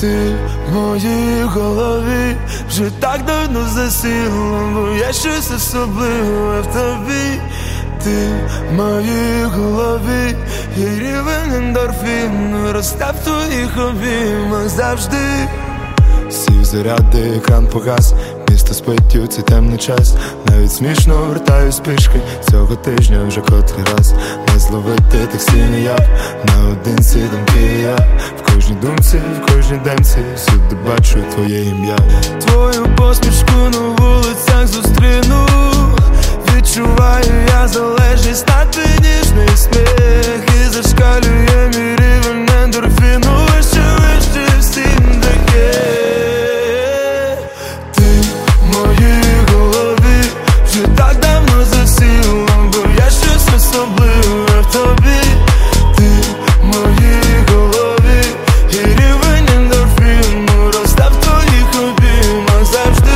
Ти в моїй голові вже так давно засіла, бо є щось особливе в тобі. Ти в моїй голові, і рівень ендорфіну росте в твоїх обіймах завжди. Сів заряди, екран погас, місто спить у цей темний час. Навіть смішно вертаюсь пішки, цього тижня вже котрий раз. Не зловити таксі ніяк, наодинці думки я. В кожній думці, в кожній демці, всюди бачу твоє ім'я. Твою посмішку на вулицях зустріну. Відчуваю я залежність на твій ніжний сміх. І зашкалює мій рівень ендорфіну. Вище всім таке. Ти в моїй голові вже так давно засіла, бо є щось особливе в тобі. Ти в моїй голові, і рівень ендорфіну росте в твоїх обіймах завжди.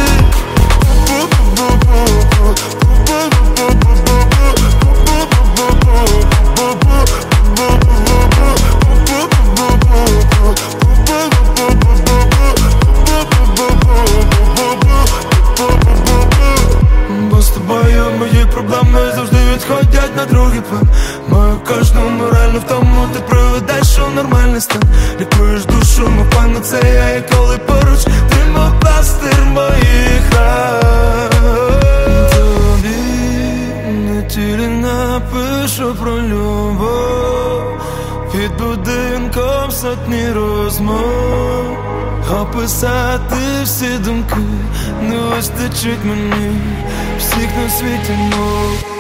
Бо з тобою мої проблеми завжди відходять на другий план. Мою кожну моральну втому ти приведеш у нормальний стан. Лікуєш душу, мов панацея, і коли поруч ти мов пластир моїх ран. Тобі на тілі напишу про любов, під будинком сотні розмов. Описати всі думки не вистачить мені всіх на світі мов.